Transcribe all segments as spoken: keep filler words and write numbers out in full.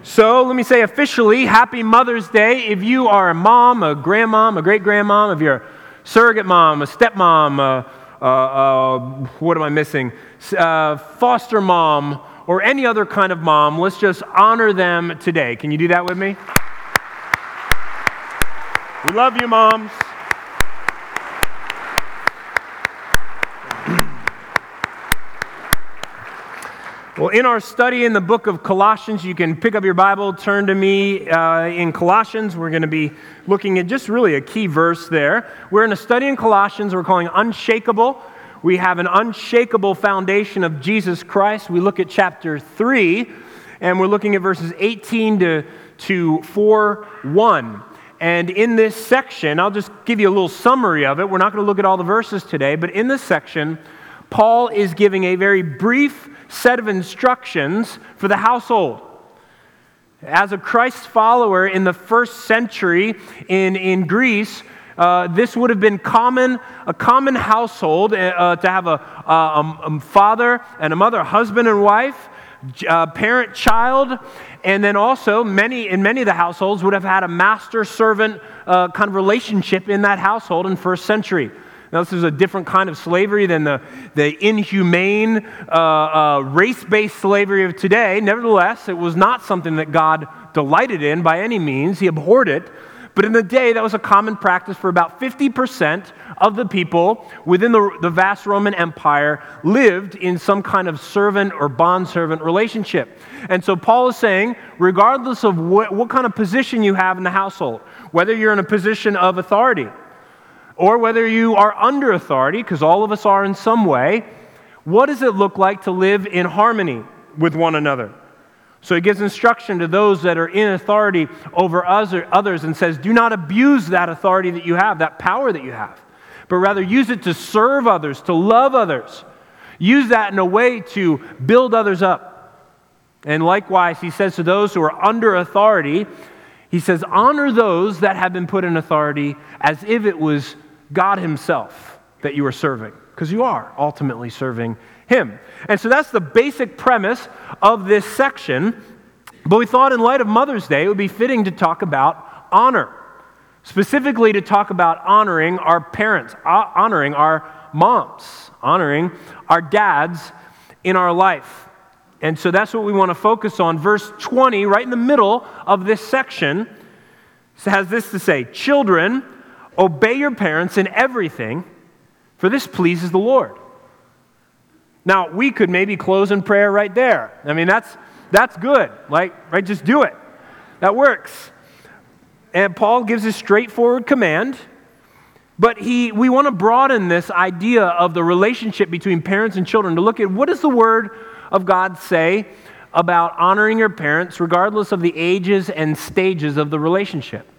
So let me say officially, Happy Mother's Day. If you are a mom, a grandmom, a great-grandmom, if you're a surrogate mom, a stepmom, a, a, a, what am I missing, uh, foster mom, or any other kind of mom, let's just honor them today. Can you do that with me? We love you, moms. Well, in our study in the book of Colossians, you can pick up your Bible, turn to me uh, in Colossians. We're going to be looking at just really a key verse there. We're in a study in Colossians we're calling Unshakable. We have an unshakable foundation of Jesus Christ. We look at chapter three, and we're looking at verses eighteen to, to four one. And in this section, I'll just give you a little summary of it. We're not going to look at all the verses today, but in this section, Paul is giving a very brief set of instructions for the household. As a Christ follower in the first century in, in Greece, uh, this would have been common, a common household uh, to have a, a, a father and a mother, a husband and wife, uh, parent, child, and then also many in many of the households would have had a master-servant uh, kind of relationship in that household in first century. Now, this is a different kind of slavery than the, the inhumane, uh, uh, race-based slavery of today. Nevertheless, it was not something that God delighted in by any means. He abhorred it. But in the day, that was a common practice for about fifty percent of the people within the, the vast Roman Empire lived in some kind of servant or bondservant relationship. And so Paul is saying, regardless of what, what kind of position you have in the household, whether you're in a position of authority, or whether you are under authority, because all of us are in some way, what does it look like to live in harmony with one another? So he gives instruction to those that are in authority over others and says, do not abuse that authority that you have, that power that you have, but rather use it to serve others, to love others. Use that in a way to build others up. And likewise, he says to those who are under authority, he says, honor those that have been put in authority as if it was God himself that you are serving, because you are ultimately serving him. And so that's the basic premise of this section. But we thought in light of Mother's Day, it would be fitting to talk about honor, specifically to talk about honoring our parents, honoring our moms, honoring our dads in our life. And so that's what we want to focus on. Verse twenty, right in the middle of this section, has this to say, children, obey your parents in everything, for this pleases the Lord. Now, we could maybe close in prayer right there. I mean, that's that's good. Like, right, just do it. That works. And Paul gives a straightforward command, but he we want to broaden this idea of the relationship between parents and children to look at what does the Word of God say about honoring your parents regardless of the ages and stages of the relationship.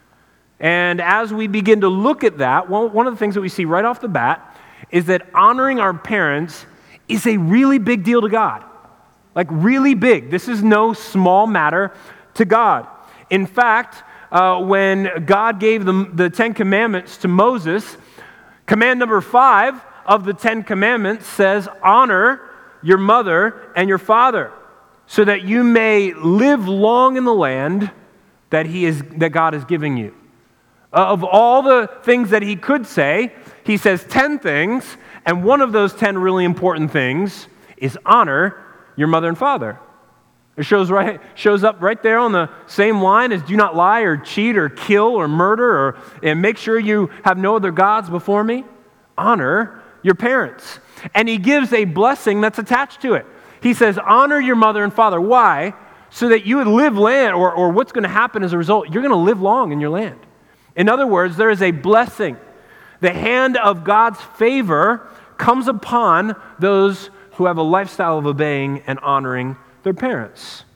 And as we begin to look at that, one of the things that we see right off the bat is that honoring our parents is a really big deal to God. Like really big. This is no small matter to God. In fact, uh, when God gave the, the Ten Commandments to Moses, command number five of the Ten Commandments says, honor your mother and your father, so that you may live long in the land that he is that God is giving you. Uh, of all the things that he could say, he says ten things, and one of those ten really important things is honor your mother and father. It shows right shows up right there on the same line as do not lie or cheat or kill or murder or and make sure you have no other gods before me. Honor your parents. And he gives a blessing that's attached to it. He says, honor your mother and father. Why? So that you would live land, or, or what's going to happen as a result, you're going to live long in your land. In other words, there is a blessing. The hand of God's favor comes upon those who have a lifestyle of obeying and honoring their parents.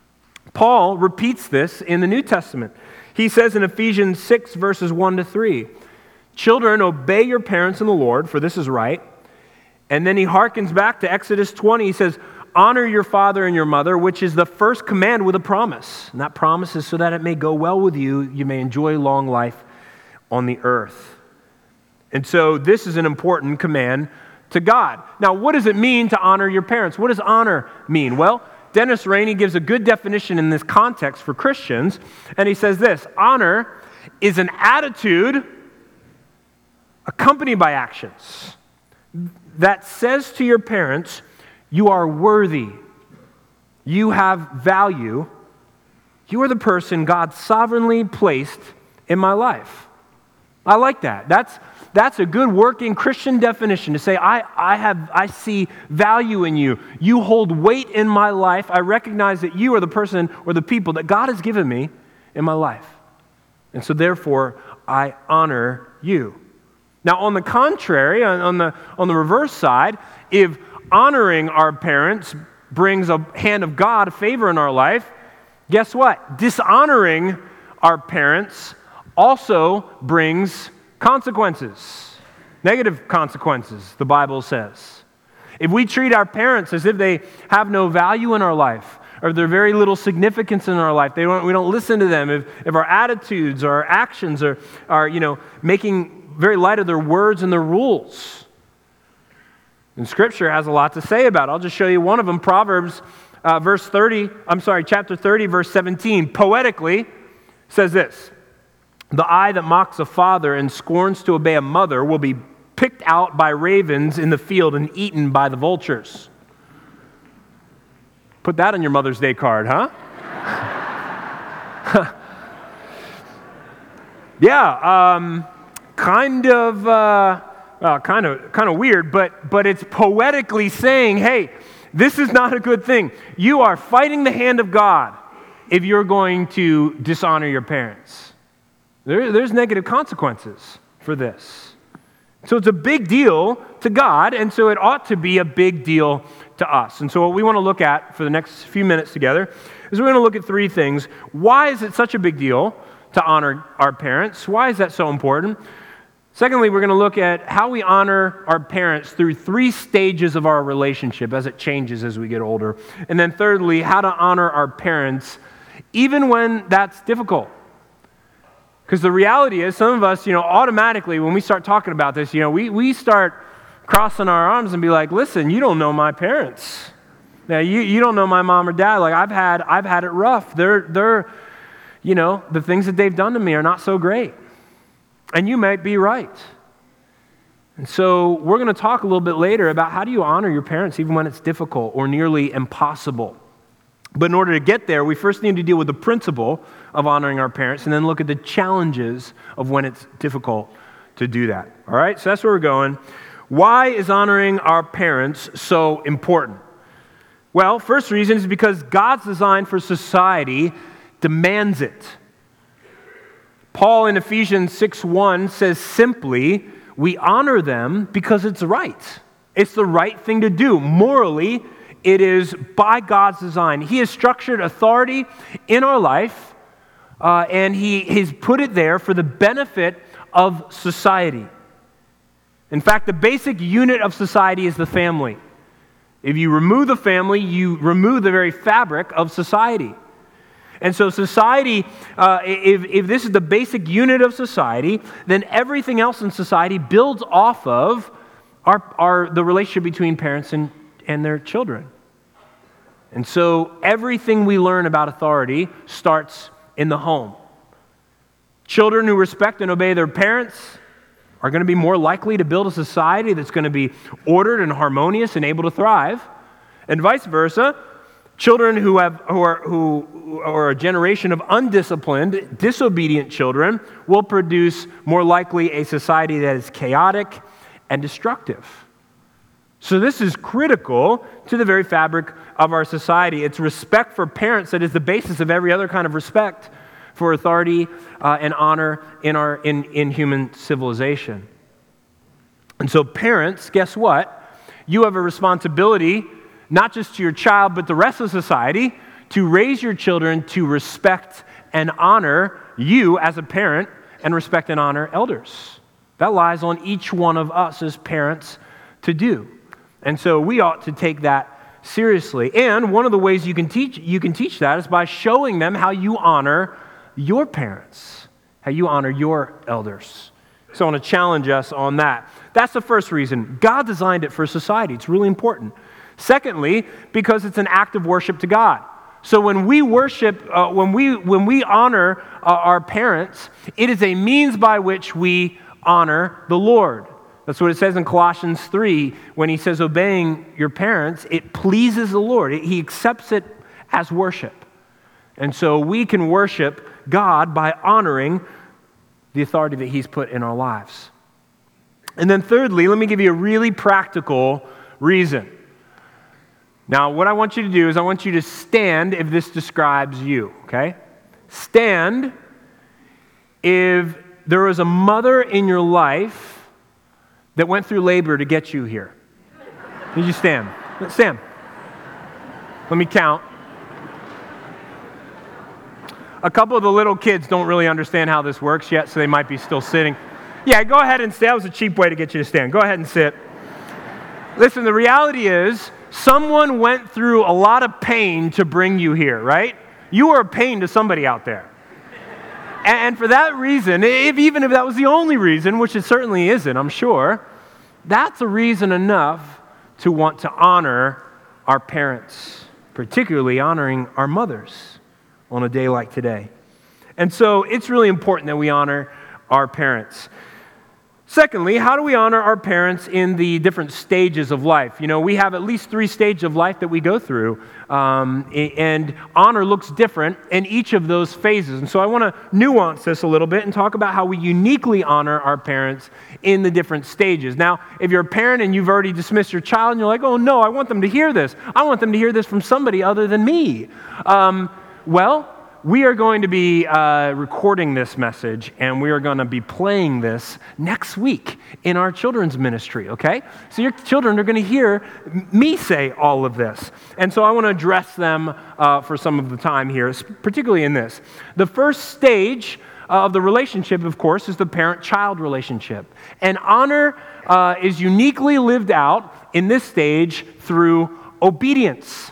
Paul repeats this in the New Testament. He says in Ephesians six, verses one to three, children, obey your parents in the Lord, for this is right. And then he hearkens back to Exodus twenty. He says, honor your father and your mother, which is the first command with a promise. And that promise is so that it may go well with you, you may enjoy long life on the earth. And so this is an important command to God. Now, what does it mean to honor your parents? What does honor mean? Well, Dennis Rainey gives a good definition in this context for Christians, and he says this: honor is an attitude accompanied by actions that says to your parents, you are worthy, you have value, you are the person God sovereignly placed in my life. I like that. That's That's a good working Christian definition to say, I, I have, I see value in you. You hold weight in my life. I recognize that you are the person or the people that God has given me in my life. And so therefore, I honor you. Now, on the contrary, on, on the, on the reverse side, if honoring our parents brings a hand of God, a favor in our life, guess what? Dishonoring our parents also brings consequences, negative consequences, the Bible says. If we treat our parents as if they have no value in our life, or they're very little significance in our life, they don't, we don't listen to them, if, if our attitudes or our actions are, are, you know, making very light of their words and their rules. And Scripture has a lot to say about it. I'll just show you one of them. Proverbs uh, verse thirty, I'm sorry, chapter thirty, verse seventeen, poetically says this: the eye that mocks a father and scorns to obey a mother will be picked out by ravens in the field and eaten by the vultures. Put that on your Mother's Day card, huh? yeah, um, kind of, uh, well, kind of, kind of weird, but but it's poetically saying, hey, this is not a good thing. You are fighting the hand of God if you're going to dishonor your parents. There, there's negative consequences for this. So it's a big deal to God, and so it ought to be a big deal to us. And so what we want to look at for the next few minutes together is we're going to look at three things. Why is it such a big deal to honor our parents? Why is that so important? Secondly, we're going to look at how we honor our parents through three stages of our relationship as it changes as we get older. And then thirdly, how to honor our parents even when that's difficult. Because the reality is, some of us, you know, automatically when we start talking about this, you know, we, we start crossing our arms and be like, listen, you don't know my parents. Now, you, you don't know my mom or dad. Like, I've had I've had it rough. They're, they're, you know, the things that they've done to me are not so great. And you might be right. And so we're going to talk a little bit later about how do you honor your parents even when it's difficult or nearly impossible. But in order to get there, we first need to deal with the principle of honoring our parents and then look at the challenges of when it's difficult to do that. All right, so that's where we're going. Why is honoring our parents so important? Well, first reason is because God's design for society demands it. Paul in Ephesians six one says simply, we honor them because it's right. It's the right thing to do. Morally, it is by God's design. He has structured authority in our life, uh, and He has put it there for the benefit of society. In fact, the basic unit of society is the family. If you remove the family, you remove the very fabric of society. And so society, uh, if, if this is the basic unit of society, then everything else in society builds off of our, our, the relationship between parents and, and their children. And so everything we learn about authority starts in the home. Children who respect and obey their parents are going to be more likely to build a society that's going to be ordered and harmonious and able to thrive. And vice versa, children who have who are who are a generation of undisciplined, disobedient children will produce more likely a society that is chaotic and destructive. So this is critical to the very fabric of our society. It's respect for parents that is the basis of every other kind of respect for authority uh, and honor in our in, in human civilization. And so parents, guess what? You have a responsibility, not just to your child, but the rest of society, to raise your children to respect and honor you as a parent and respect and honor elders. That lies on each one of us as parents to do. And so we ought to take that seriously. And one of the ways you can teach you can teach that is by showing them how you honor your parents, how you honor your elders. So I want to challenge us on that. That's the first reason. God designed it for society. It's really important. Secondly, because it's an act of worship to God. So when we worship, uh, when we when we honor uh, our parents, it is a means by which we honor the Lord. That's what it says in Colossians three when he says, obeying your parents, it pleases the Lord. He accepts it as worship. And so we can worship God by honoring the authority that he's put in our lives. And then thirdly, let me give you a really practical reason. Now, what I want you to do is I want you to stand if this describes you, okay? Stand if there was a mother in your life that went through labor to get you here. Did you stand? Stand. Let me count. A couple of the little kids don't really understand how this works yet, so they might be still sitting. Yeah, go ahead and sit. That was a cheap way to get you to stand. Go ahead and sit. Listen, the reality is, someone went through a lot of pain to bring you here, right? You are a pain to somebody out there. And for that reason, if, even if that was the only reason, which it certainly isn't, I'm sure, that's a reason enough to want to honor our parents, particularly honoring our mothers on a day like today. And so it's really important that we honor our parents. Secondly, how do we honor our parents in the different stages of life? You know, we have at least three stages of life that we go through, um, and honor looks different in each of those phases. And so I want to nuance this a little bit and talk about how we uniquely honor our parents in the different stages. Now, if you're a parent and you've already dismissed your child and you're like, oh no, I want them to hear this. I want them to hear this from somebody other than me. Um, well, we are going to be uh, recording this message, and we are going to be playing this next week in our children's ministry, okay? So your children are going to hear me say all of this. And so I want to address them uh, for some of the time here, particularly in this. The first stage of the relationship, of course, is the parent-child relationship. And honor uh, is uniquely lived out in this stage through obedience.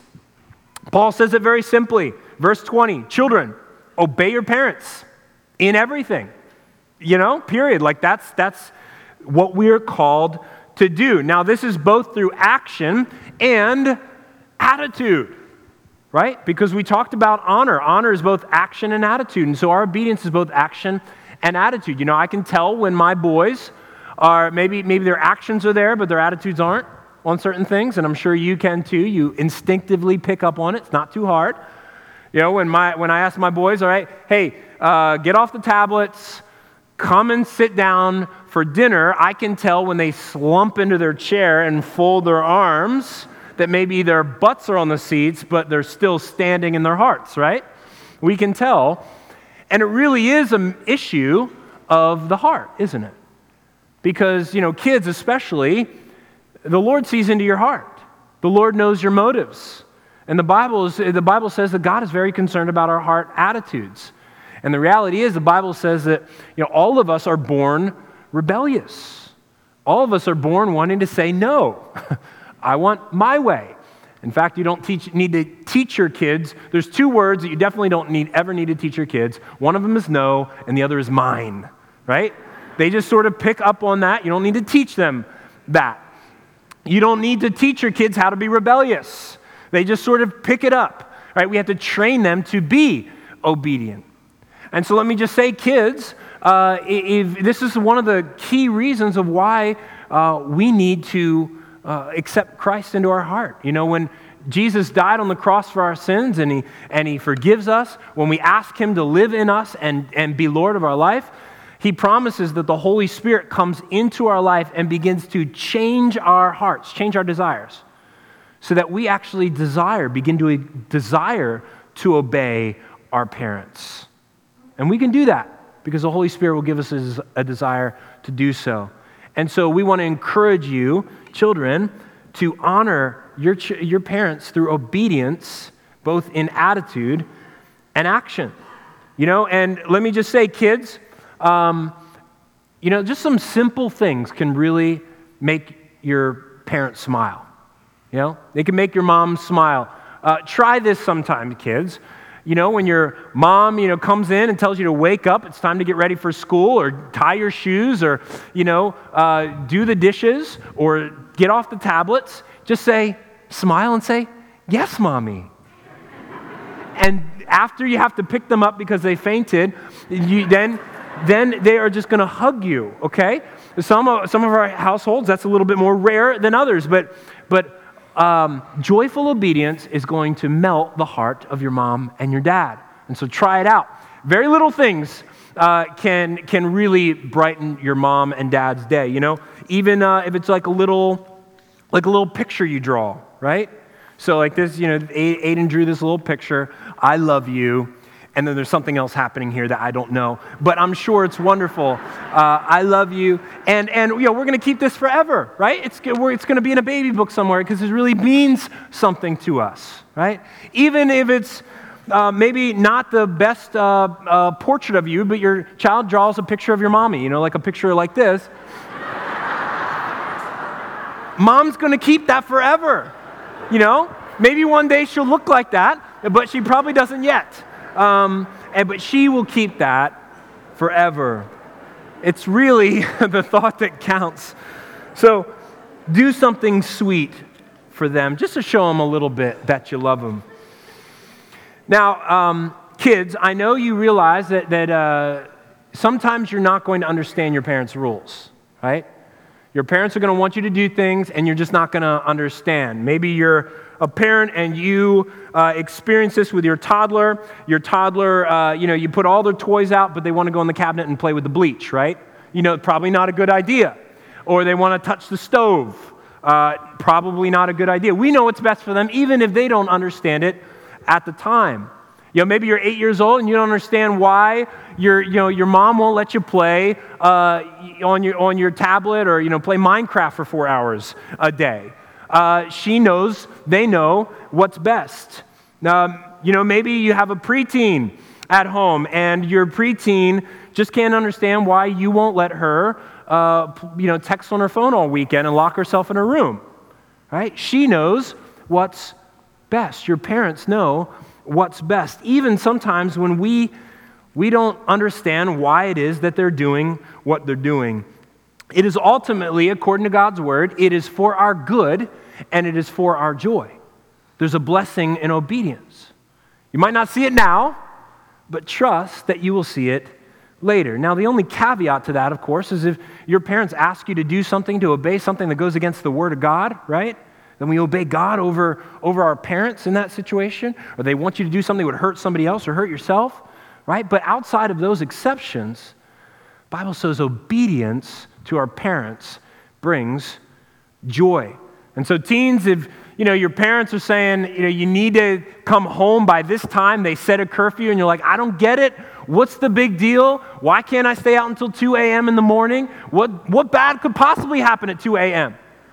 Paul says it very simply. Verse twenty, children, obey your parents in everything. You know, period. Like that's that's what we are called to do. Now, this is both through action and attitude, right? Because we talked about honor. Honor is both action and attitude. And so our obedience is both action and attitude. You know, I can tell when my boys are, maybe, maybe their actions are there, but their attitudes aren't on certain things. And I'm sure you can too. You instinctively pick up on it. It's not too hard. You know, when my when I ask my boys, all right, hey, uh, get off the tablets, come and sit down for dinner, I can tell when they slump into their chair and fold their arms that maybe their butts are on the seats, but they're still standing in their hearts, right? We can tell. And it really is an issue of the heart, isn't it? Because, you know, kids especially, the Lord sees into your heart. The Lord knows your motives. And the Bible is, the Bible says that God is very concerned about our heart attitudes. And the reality is the Bible says that, you know, all of us are born rebellious. All of us are born wanting to say no. I want my way. In fact, you don't teach, need to teach your kids. There's two words that you definitely don't need ever need to teach your kids. One of them is no, and the other is mine, right? They just sort of pick up on that. You don't need to teach them that. You don't need to teach your kids how to be rebellious. They just sort of pick it up, right? We have to train them to be obedient. And so let me just say, kids, uh, if, this is one of the key reasons of why uh, we need to uh, accept Christ into our heart. You know, when Jesus died on the cross for our sins and he, and he forgives us, when we ask him to live in us and, and be Lord of our life, he promises that the Holy Spirit comes into our life and begins to change our hearts, change our desires, so that we actually desire, begin to desire to obey our parents. And we can do that because the Holy Spirit will give us a desire to do so. And so we want to encourage you, children, to honor your, your parents through obedience, both in attitude and action. You know, and let me just say, kids, um, you know, just some simple things can really make your parents smile. You know, they can make your mom smile. Uh, try this sometime, kids. You know, when your mom, you know, comes in and tells you to wake up, it's time to get ready for school, or tie your shoes, or, you know, uh, do the dishes, or get off the tablets, just say, smile and say, yes, Mommy. And after you have to pick them up because they fainted, you, then, then they are just going to hug you, okay? Some of, some of our households, that's a little bit more rare than others, but, but um, joyful obedience is going to melt the heart of your mom and your dad. And so try it out. Very little things uh, can, can really brighten your mom and dad's day, you know? Even uh, if it's like a little, like a little picture you draw, right? So like this, you know, Aiden drew this little picture, I love you, and then there's something else happening here that I don't know, but I'm sure it's wonderful. Uh, I love you, and and you know we're going to keep this forever, right? It's it's going to be in a baby book somewhere because it really means something to us, right? Even if it's uh, maybe not the best uh, uh, portrait of you, but your child draws a picture of your mommy, you know, like a picture like this. Mom's going to keep that forever. You know, maybe one day she'll look like that, but she probably doesn't yet. Um, and, but she will keep that forever. It's really the thought that counts. So do something sweet for them, just to show them a little bit that you love them. Now, um, kids, I know you realize that, that uh, sometimes you're not going to understand your parents' rules, right? Your parents are going to want you to do things, and you're just not going to understand. Maybe you're a parent, and you uh, experience this with your toddler. Your toddler, uh, you know, you put all their toys out, but they want to go in the cabinet and play with the bleach, right? You know, probably not a good idea. Or they want to touch the stove. Uh, probably not a good idea. We know what's best for them, even if they don't understand it at the time. You know, maybe you're eight years old and you don't understand why your, you know, your mom won't let you play uh, on your on your tablet or you know play Minecraft for four hours a day. Uh, she knows, they know what's best. Um, you know, maybe you have a preteen at home and your preteen just can't understand why you won't let her, uh, you know, text on her phone all weekend and lock herself in her room. Right? She knows what's best. Your parents know what's best. Even sometimes when we we don't understand why it is that they're doing what they're doing. It is ultimately, according to God's word, it is for our good and it is for our joy. There's a blessing in obedience. You might not see it now, but trust that you will see it later. Now, the only caveat to that, of course, is if your parents ask you to do something, to obey something that goes against the word of God, right? Then we obey God over, over our parents in that situation, or they want you to do something that would hurt somebody else or hurt yourself, right? But outside of those exceptions, the Bible says obedience to our parents brings joy. And so teens, if you know your parents are saying, you know, you need to come home by this time, they set a curfew, and you're like, I don't get it. What's the big deal? Why can't I stay out until two a.m. in the morning? What what bad could possibly happen at two a.m.?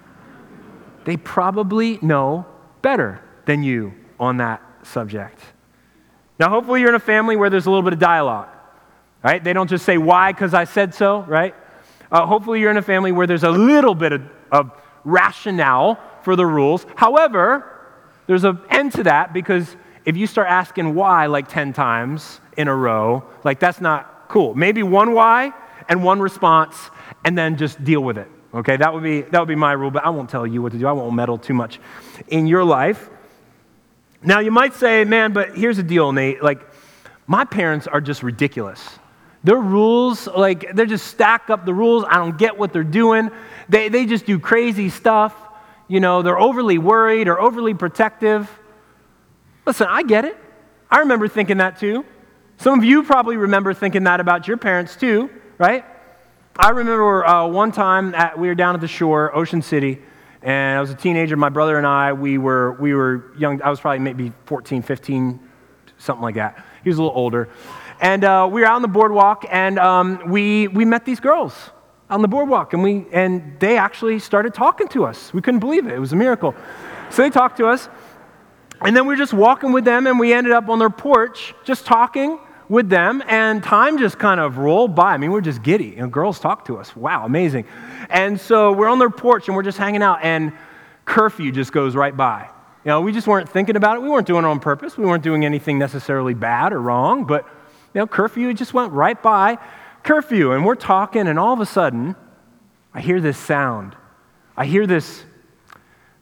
They probably know better than you on that subject. Now, hopefully you're in a family where there's a little bit of dialogue, right? They don't just say, why, because I said so, right? Uh, hopefully you're in a family where there's a little bit of, of rationale for the rules. However, there's an end to that, because if you start asking why like ten times in a row, like that's not cool. Maybe one why and one response, and then just deal with it. Okay, that would be that would be my rule, but I won't tell you what to do. I won't meddle too much in your life. Now, you might say, man, but here's the deal, Nate. Like, my parents are just ridiculous. Their rules, like, they're just stacked up the rules. I don't get what they're doing. They they just do crazy stuff. You know, they're overly worried or overly protective. Listen, I get it. I remember thinking that too. Some of you probably remember thinking that about your parents too, right? I remember uh, one time at, we were down at the shore, Ocean City, and I was a teenager. My brother and I, we were we were young. I was probably maybe fourteen, fifteen, something like that. He was a little older. And uh, we were out on the boardwalk, and um, we we met these girls on the boardwalk, and we and they actually started talking to us. We couldn't believe it. It was a miracle. So they talked to us, and then we were just walking with them, and we ended up on their porch just talking with them, and time just kind of rolled by. I mean, we're just giddy. You know, girls talk to us. Wow, amazing. And so we're on their porch, and we're just hanging out, and curfew just goes right by. You know, we just weren't thinking about it. We weren't doing it on purpose. We weren't doing anything necessarily bad or wrong, but, you know, curfew just went right by. Curfew, and we're talking, and all of a sudden, I hear this sound. I hear this,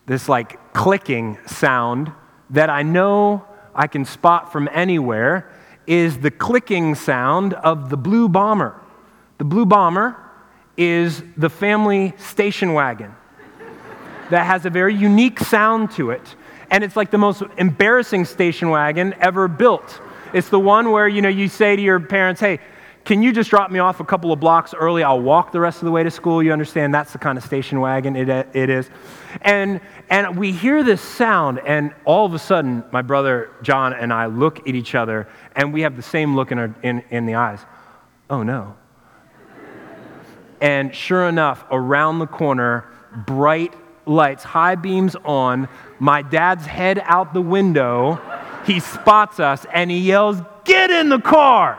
this like clicking sound that I know I can spot from anywhere is the clicking sound of the Blue Bomber. The Blue Bomber is the family station wagon that has a very unique sound to it. And it's like the most embarrassing station wagon ever built. It's the one where, you know, you say to your parents, hey, can you just drop me off a couple of blocks early? I'll walk the rest of the way to school. You understand that's the kind of station wagon it, it is. And, and we hear this sound, and all of a sudden, my brother John and I look at each other, and we have the same look in, our, in, in the eyes. Oh, no. And sure enough, around the corner, bright lights, high beams on, my dad's head out the window, he spots us, and he yells, "Get in the car!"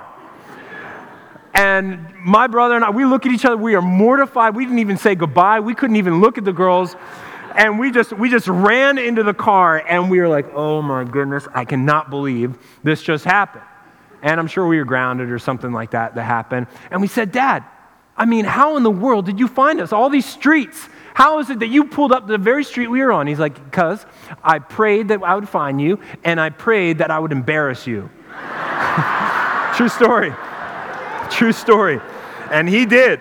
And my brother and I, we look at each other, we are mortified. We didn't even say goodbye. We couldn't even look at the girls. And we just we just ran into the car, and we were like, oh my goodness, I cannot believe this just happened. And I'm sure we were grounded or something like that that happened. And we said, Dad, I mean, how in the world did you find us? All these streets. How is it that you pulled up the very street we were on? He's like, because I prayed that I would find you, and I prayed that I would embarrass you. True story. True story. And he did.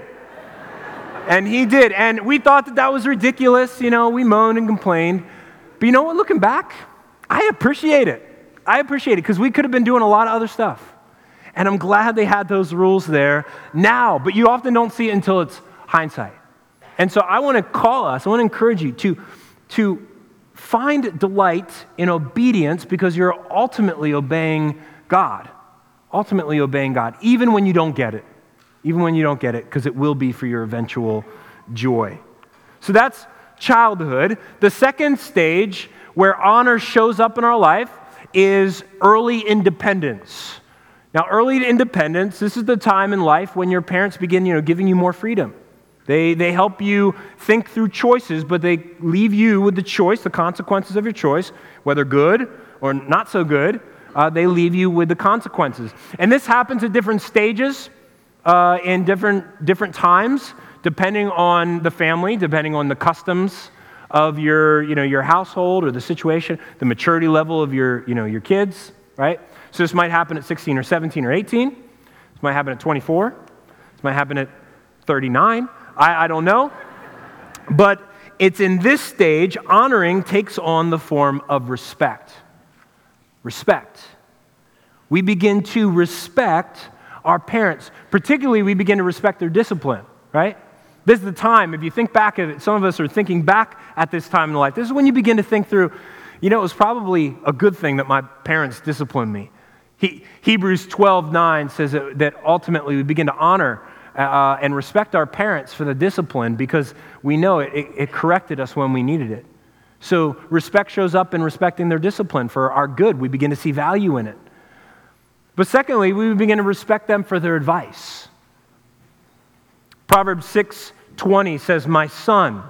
And he did. And we thought that that was ridiculous. You know, we moaned and complained. But you know what? Looking back, I appreciate it. I appreciate it because we could have been doing a lot of other stuff. And I'm glad they had those rules there now. But you often don't see it until it's hindsight. And so I want to call us, I want to encourage you to, to find delight in obedience because you're ultimately obeying God. Ultimately obeying God, even when you don't get it. Even when you don't get it, because it will be for your eventual joy. So that's childhood. The second stage where honor shows up in our life is early independence. Now, early independence, this is the time in life when your parents begin, you know, giving you more freedom. They, they help you think through choices, but they leave you with the choice, the consequences of your choice, whether good or not so good. Uh, they leave you with the consequences. And this happens at different stages, uh, in different different times, depending on the family, depending on the customs of your, you know, your household or the situation, the maturity level of your, you know, your kids, right? So this might happen at sixteen or seventeen or eighteen. This might happen at twenty-four. This might happen at thirty-nine. I, I don't know. But it's in this stage, honoring takes on the form of respect. Respect. We begin to respect our parents. Particularly, we begin to respect their discipline, right? This is the time, if you think back at it, some of us are thinking back at this time in life. This is when you begin to think through, you know, it was probably a good thing that my parents disciplined me. He, Hebrews twelve nine says that, that ultimately we begin to honor uh, and respect our parents for the discipline because we know it, it, it corrected us when we needed it. So respect shows up in respecting their discipline for our good. We begin to see value in it. But secondly, we begin to respect them for their advice. Proverbs six twenty says, "My son,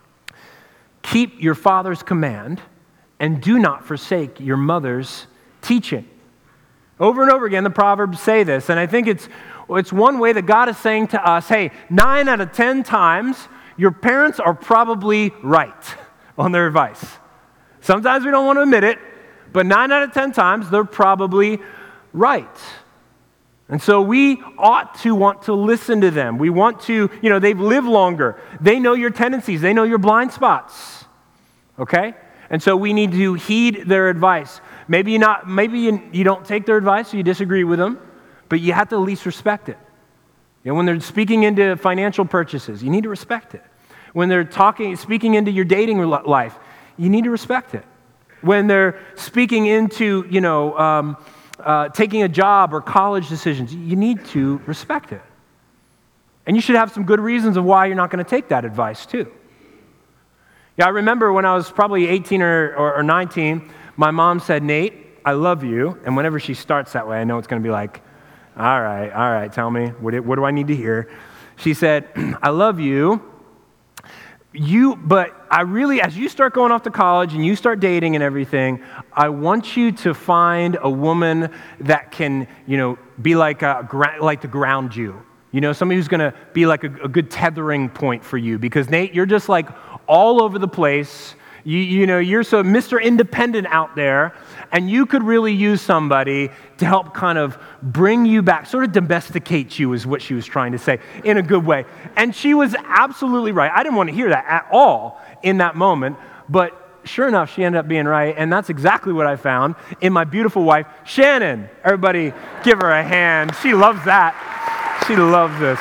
keep your father's command and do not forsake your mother's teaching." Over and over again, the Proverbs say this, and I think it's, it's one way that God is saying to us, hey, nine out of ten times, your parents are probably right on their advice. Sometimes we don't want to admit it, but nine out of ten times, they're probably right. And so we ought to want to listen to them. We want to, you know, they've lived longer. They know your tendencies. They know your blind spots. Okay? And so we need to heed their advice. Maybe, not, maybe you, you don't take their advice or you disagree with them, but you have to at least respect it. You know, when they're speaking into financial purchases, you need to respect it. When they're talking, speaking into your dating life, you need to respect it. When they're speaking into, you know, um, uh, taking a job or college decisions, you need to respect it. And you should have some good reasons of why you're not going to take that advice too. Yeah, I remember when I was probably eighteen or, or, or nineteen, my mom said, "Nate, I love you." And whenever she starts that way, I know it's going to be like, all right, all right, tell me, what, what do I need to hear? She said, "I love you. You, but I really, as you start going off to college and you start dating and everything, I want you to find a woman that can, you know, be like a, like to ground you. You know, somebody who's going to be like a, a good tethering point for you. Because Nate, you're just like all over the place. You, you know, you're so Mister Independent out there, and you could really use somebody to help kind of bring you back, sort of domesticate you is what she was trying to say in a good way. And she was absolutely right. I didn't want to hear that at all in that moment, but sure enough, she ended up being right, and that's exactly what I found in my beautiful wife, Shannon. Everybody give her a hand. She loves that. She loves this.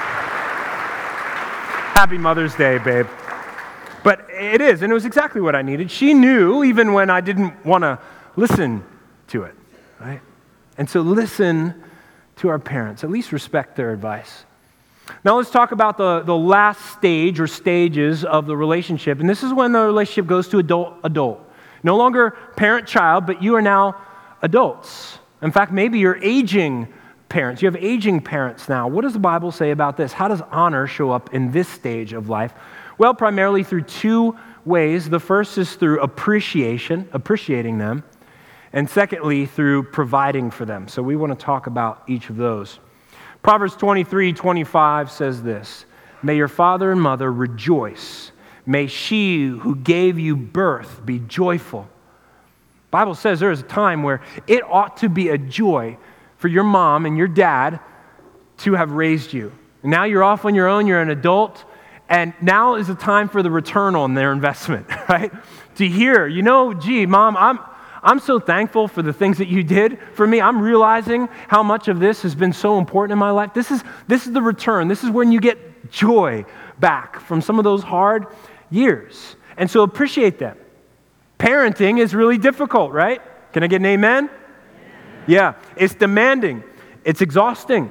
Happy Mother's Day, babe. But it is, and it was exactly what I needed. She knew even when I didn't want to listen to it, right? And so listen to our parents. At least respect their advice. Now let's talk about the, the last stage or stages of the relationship. And this is when the relationship goes to adult-adult. No longer parent-child, but you are now adults. In fact, maybe you're aging parents. You have aging parents now. What does the Bible say about this? How does honor show up in this stage of life? Well, primarily through two ways. The first is through appreciation, appreciating them, and secondly, through providing for them. So we want to talk about each of those. Proverbs twenty-three twenty-five says this, "May your father and mother rejoice. May she who gave you birth be joyful." The Bible says there is a time where it ought to be a joy for your mom and your dad to have raised you. And now you're off on your own, you're an adult, and now is the time for the return on their investment, right? To hear, you know, gee, Mom, I'm I'm so thankful for the things that you did for me. I'm realizing how much of this has been so important in my life. This is this is the return. This is when you get joy back from some of those hard years. And so appreciate them. Parenting is really difficult, right? Can I get an amen? Yeah, it's demanding. It's exhausting.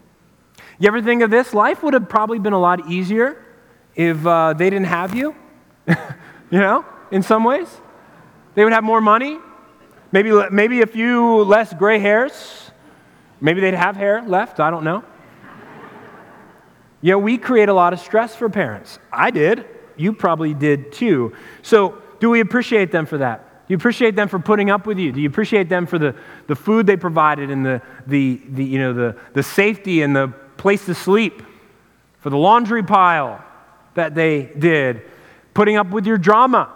You ever think of this? Life would have probably been a lot easier if uh, they didn't have you, you know, in some ways. They would have more money, maybe, maybe a few less gray hairs. Maybe they'd have hair left, I don't know. You know, we create a lot of stress for parents. I did. You probably did too. So do we appreciate them for that? Do you appreciate them for putting up with you? Do you appreciate them for the, the food they provided and the, the, the, you know, the, the safety and the place to sleep? For the laundry pile that they did? Putting up with your drama?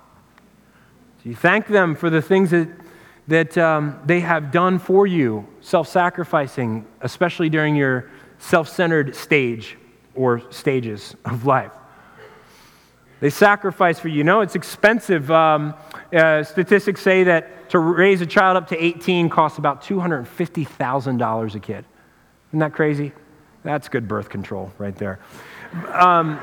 Do you thank them for the things that, that um, they have done for you? Self-sacrificing, especially during your self-centered stage or stages of life. They sacrifice for you. You know, it's expensive. Um, uh, statistics say that to raise a child up to eighteen costs about two hundred fifty thousand dollars a kid. Isn't that crazy? That's good birth control right there. Um,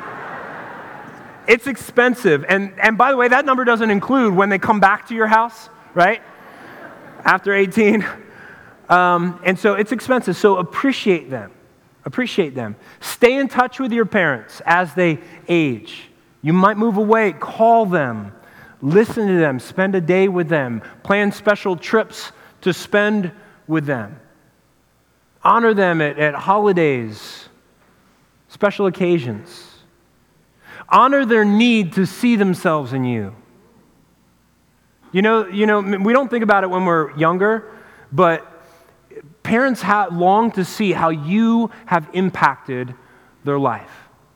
it's expensive. And, and by the way, that number doesn't include when they come back to your house, right? After eighteen. Um, and so it's expensive. So appreciate them. Appreciate them. Stay in touch with your parents as they age. You might move away, call them, listen to them, spend a day with them, plan special trips to spend with them. Honor them at, at holidays, special occasions. Honor their need to see themselves in you. You know, you know, we don't think about it when we're younger, but parents have long to see how you have impacted their life.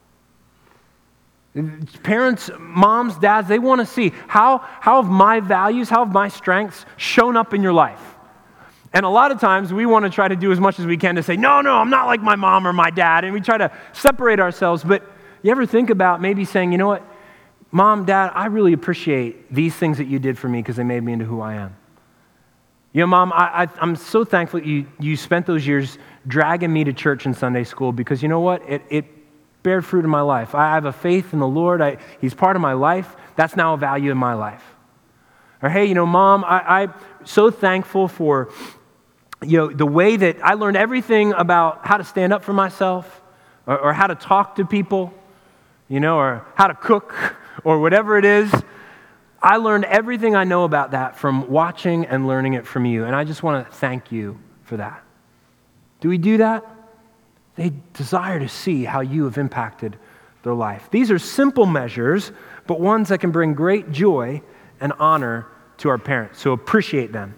Parents, moms, dads, they want to see how, how have my values, how have my strengths shown up in your life? And a lot of times we want to try to do as much as we can to say, no, no, I'm not like my mom or my dad, and we try to separate ourselves. But you ever think about maybe saying, you know what, Mom, Dad, I really appreciate these things that you did for me because they made me into who I am. You know, Mom, I, I, I'm so thankful that you, you spent those years dragging me to church and Sunday school because you know what, it, it bear fruit in my life. I have a faith in the Lord. I, he's part of my life. That's now a value in my life. Or, hey, you know, Mom, I, I'm so thankful for, you know, the way that I learned everything about how to stand up for myself or, or how to talk to people, you know, or how to cook or whatever it is. I learned everything I know about that from watching and learning it from you. And I just want to thank you for that. Do we do that? They desire to see how you have impacted their life. These are simple measures, but ones that can bring great joy and honor to our parents. So appreciate them.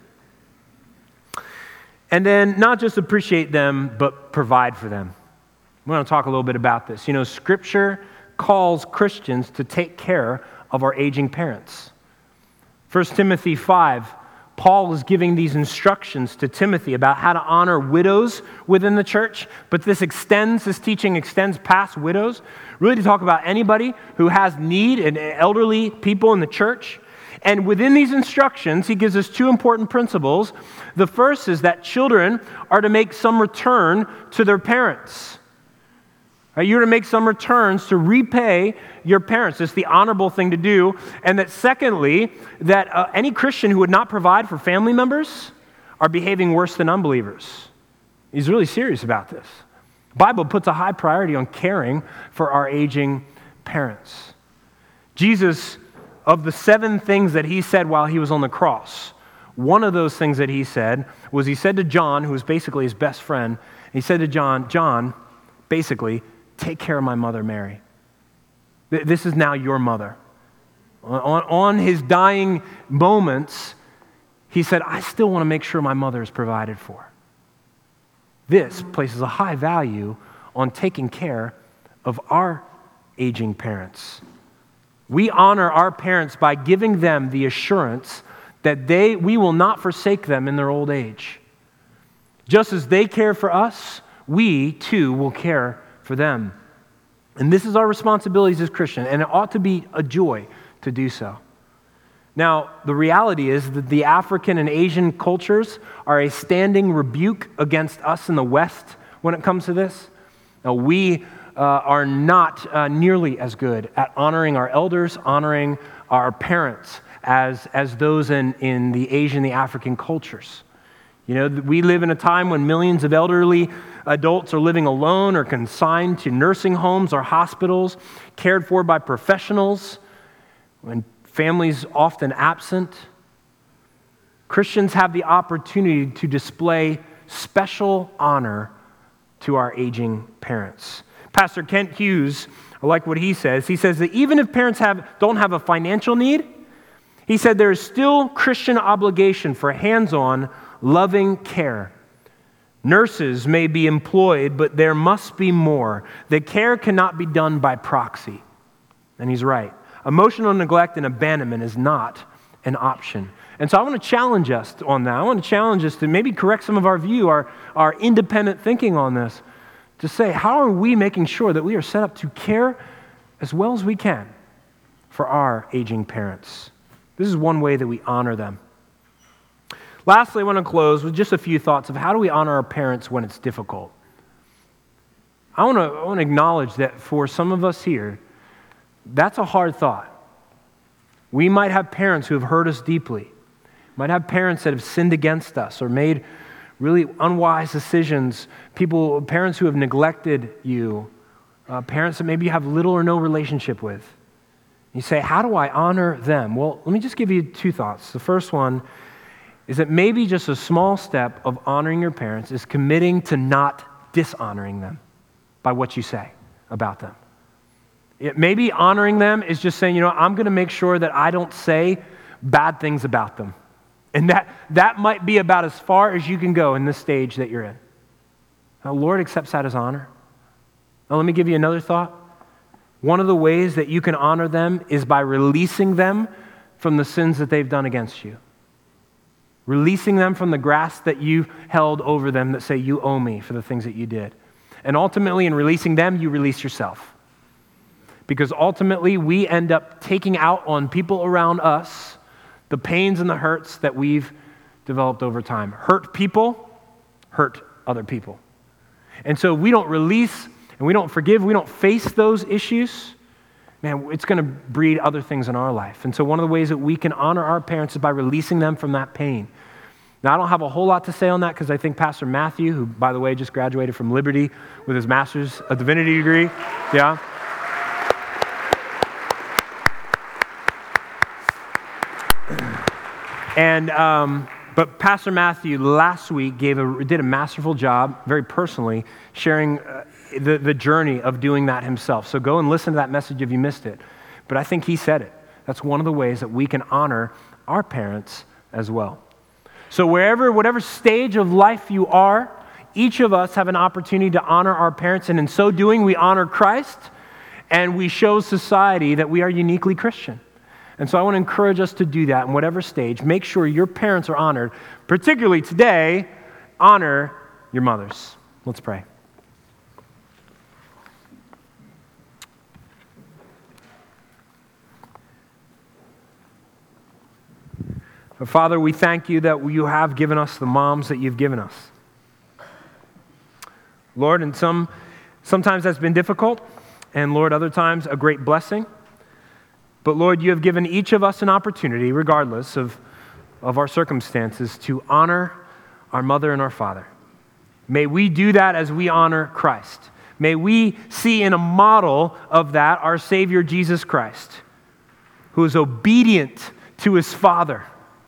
And then not just appreciate them, but provide for them. We want to talk a little bit about this. You know, Scripture calls Christians to take care of our aging parents. First Timothy five, Paul is giving these instructions to Timothy about how to honor widows within the church, but this extends, this teaching extends past widows, really to talk about anybody who has need and elderly people in the church. And within these instructions, he gives us two important principles. The first is that children are to make some return to their parents. Right, you're to make some returns to repay your parents. It's the honorable thing to do. And that secondly, that uh, any Christian who would not provide for family members are behaving worse than unbelievers. He's really serious about this. The Bible puts a high priority on caring for our aging parents. Jesus, of the seven things that he said while he was on the cross, one of those things that he said was he said to John, who was basically his best friend, he said to John, John, basically, take care of my mother, Mary. This is now your mother. On, on his dying moments, he said, I still want to make sure my mother is provided for. This places a high value on taking care of our aging parents. We honor our parents by giving them the assurance that they we will not forsake them in their old age. Just as they care for us, we too will care for them. And this is our responsibilities as Christians, and it ought to be a joy to do so. Now, the reality is that the African and Asian cultures are a standing rebuke against us in the West when it comes to this. Now, we uh, are not uh, nearly as good at honoring our elders, honoring our parents as, as those in, in the Asian, the African cultures. You know, we live in a time when millions of elderly adults are living alone or consigned to nursing homes or hospitals, cared for by professionals, when families often absent. Christians have the opportunity to display special honor to our aging parents. Pastor Kent Hughes, I like what he says. He says that even if parents have don't have a financial need, he said there is still Christian obligation for hands-on, loving care. Nurses may be employed, but there must be more. The care cannot be done by proxy. And he's right. Emotional neglect and abandonment is not an option. And so I want to challenge us on that. I want to challenge us to maybe correct some of our view, our, our independent thinking on this, to say, how are we making sure that we are set up to care as well as we can for our aging parents? This is one way that we honor them. Lastly, I want to close with just a few thoughts of how do we honor our parents when it's difficult. I want to, I want to acknowledge that for some of us here, that's a hard thought. We might have parents who have hurt us deeply, might have parents that have sinned against us or made really unwise decisions, people, parents who have neglected you, uh, parents that maybe you have little or no relationship with. You say, how do I honor them? Well, let me just give you two thoughts. The first one is that maybe just a small step of honoring your parents is committing to not dishonoring them by what you say about them. It, maybe honoring them is just saying, you know, I'm going to make sure that I don't say bad things about them. And that, that might be about as far as you can go in this stage that you're in. Now, the Lord accepts that as honor. Now, let me give you another thought. One of the ways that you can honor them is by releasing them from the sins that they've done against you. Releasing them from the grasp that you held over them that say, you owe me for the things that you did. And ultimately, in releasing them, you release yourself. Because ultimately, we end up taking out on people around us the pains and the hurts that we've developed over time. Hurt people, hurt other people. And so we don't release and we don't forgive, we don't face those issues, man, it's going to breed other things in our life. And so one of the ways that we can honor our parents is by releasing them from that pain. Now, I don't have a whole lot to say on that because I think Pastor Matthew, who, by the way, just graduated from Liberty with his master's of divinity degree, yeah. And, um, but Pastor Matthew last week gave a, did a masterful job, very personally, sharing uh, the, the journey of doing that himself. So go and listen to that message if you missed it. But I think he said it. That's one of the ways that we can honor our parents as well. So wherever, whatever stage of life you are, each of us have an opportunity to honor our parents. And in so doing, we honor Christ and we show society that we are uniquely Christian. And so I want to encourage us to do that in whatever stage. Make sure your parents are honored. Particularly today, honor your mothers. Let's pray. But Father, we thank you that you have given us the moms that you've given us. Lord, and some sometimes that's been difficult, and Lord, other times a great blessing. But Lord, you have given each of us an opportunity, regardless of, of our circumstances, to honor our mother and our father. May we do that as we honor Christ. May we see in a model of that our Savior Jesus Christ, who is obedient to his Father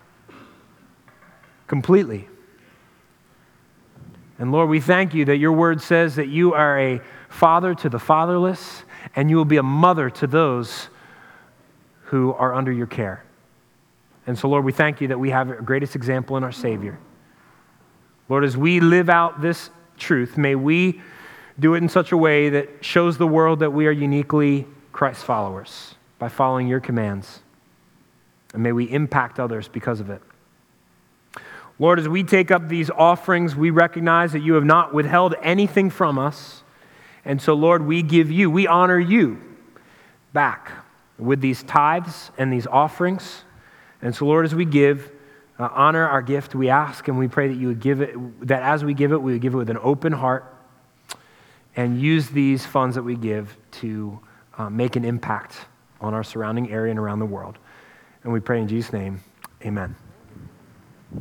completely. And Lord, we thank you that your word says that you are a father to the fatherless, and you will be a mother to those who are under your care. And so, Lord, we thank you that we have a greatest example in our Savior. Lord, as we live out this truth, may we do it in such a way that shows the world that we are uniquely Christ followers by following your commands. And may we impact others because of it. Lord, as we take up these offerings, we recognize that you have not withheld anything from us. And so, Lord, we give you, we honor you back with these tithes and these offerings. And so, Lord, as we give, uh, honor our gift, we ask and we pray that you would give it, that as we give it, we would give it with an open heart and use these funds that we give to uh, make an impact on our surrounding area and around the world. And we pray in Jesus' name, amen.